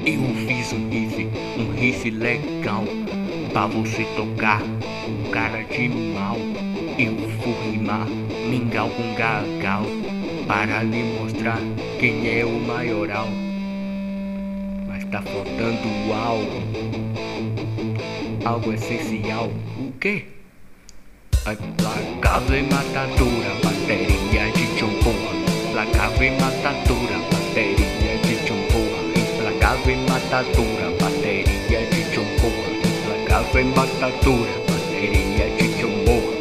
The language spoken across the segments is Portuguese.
Eu fiz um riff legal, pra você tocar com cara de mal. Eu vou rimar mingau com gagal, para lhe mostrar quem é o maioral. Mas tá faltando algo essencial. O quê? Placava e matadora, bateria de John Porra. Placava e matadora, bateria de John Porra. Placava e matadora, bateria de John Porra. Placava e matadora, bateria de John Porra.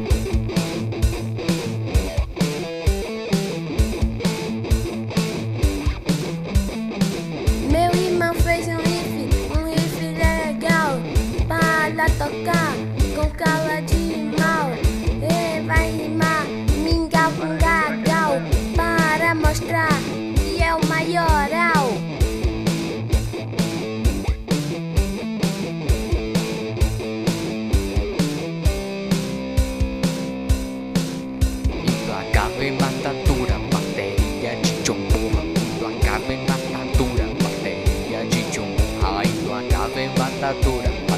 Meu irmão fez um riff legal, para tocar com cara de mal. Ele vai rimar mingau com gagal, para mostrar que é o maioral. Placava e matadora, bateria de John Porra. Placava e matadora, bateria de John Porra. Placava e matadora.